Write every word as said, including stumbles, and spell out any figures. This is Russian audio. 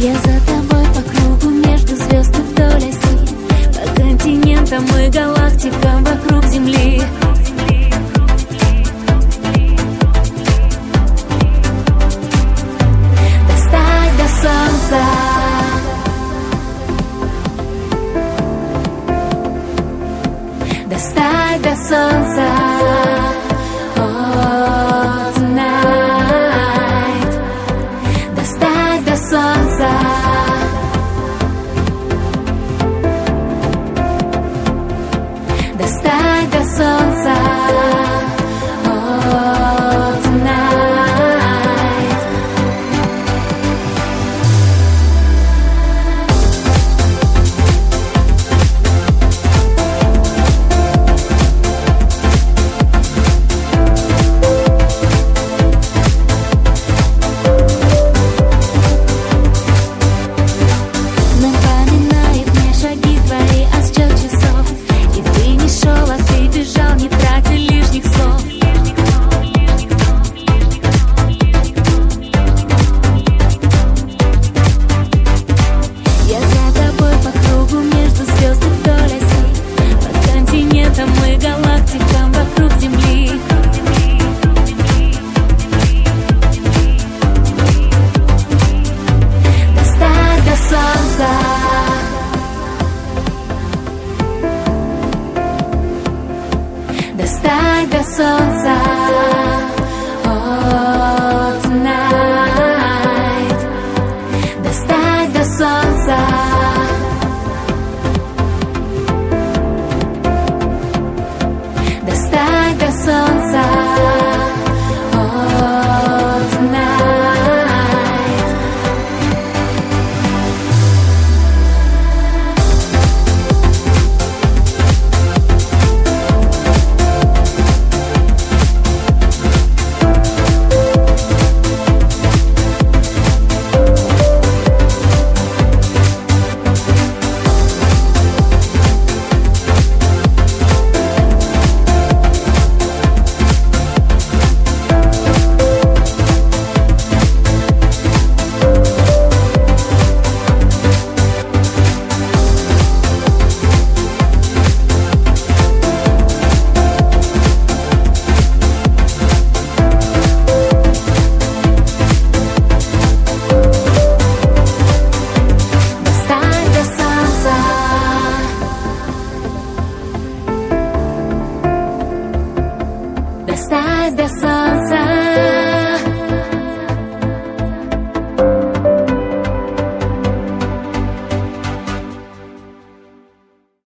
Я за тобой по кругу между звезд и вдоль оси, по континентам и галактикам вокруг Земли. Достать до солнца, достать до солнца. Oh, tonight. Достать до солнца. Достать до солнца. Oh, tonight. Напоминает мне шаги твои отсчет часов, и ты не шел, а ты бежал, не тратя лишних слов. Я за тобой по кругу между звезд и вдоль оси, по континентам и галактикам вокруг Земли. Достать до солнца. Достать до солнца. Oh, tonight. Достать до солнца.